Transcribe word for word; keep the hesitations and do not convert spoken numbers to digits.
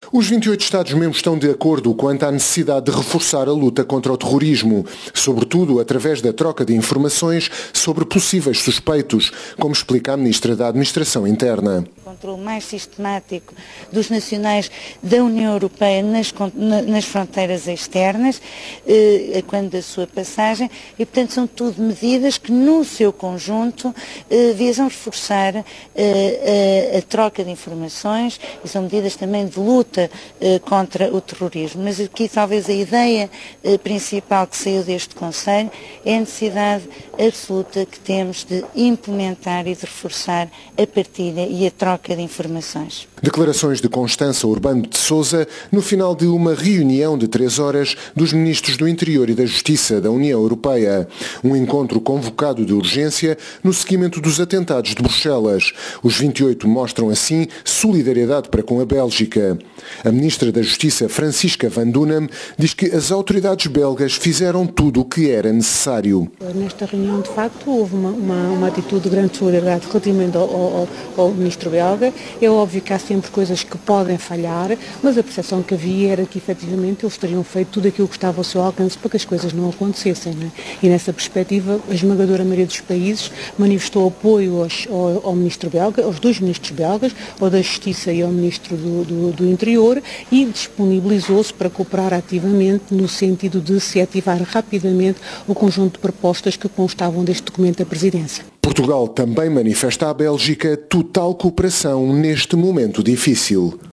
Os vinte e oito Estados-membros estão de acordo quanto à necessidade de reforçar a luta contra o terrorismo, sobretudo através da troca de informações sobre possíveis suspeitos, como explica a Ministra da Administração Interna. O controle mais sistemático dos nacionais da União Europeia nas, nas fronteiras externas, eh, quando da sua passagem, e portanto são tudo medidas que no seu conjunto eh, visam reforçar eh, a, a troca de informações e são medidas também de luta contra o terrorismo. Mas aqui talvez a ideia principal que saiu deste Conselho é a necessidade absoluta que temos de implementar e de reforçar a partilha e a troca de informações. Declarações de Constança Urbano de Sousa no final de uma reunião de três horas dos ministros do Interior e da Justiça da União Europeia. Um encontro convocado de urgência no seguimento dos atentados de Bruxelas. Os vinte e oito mostram assim solidariedade para com a Bélgica. A Ministra da Justiça, Francisca Van Dunham, diz que as autoridades belgas fizeram tudo o que era necessário. Nesta reunião, de facto, houve uma, uma, uma atitude de grande solidariedade relativamente ao, ao, ao Ministro belga. É óbvio que há sempre coisas que podem falhar, mas a percepção que havia era que, efetivamente, eles teriam feito tudo aquilo que estava ao seu alcance para que as coisas não acontecessem. Não é? E, nessa perspectiva, a esmagadora maioria dos países manifestou apoio aos, ao, ao Ministro belga, aos dois Ministros belgas, ao da Justiça e ao Ministro do, do, do Interior, e disponibilizou-se para cooperar ativamente no sentido de se ativar rapidamente o conjunto de propostas que constavam deste documento da Presidência. Portugal também manifesta à Bélgica total cooperação neste momento difícil.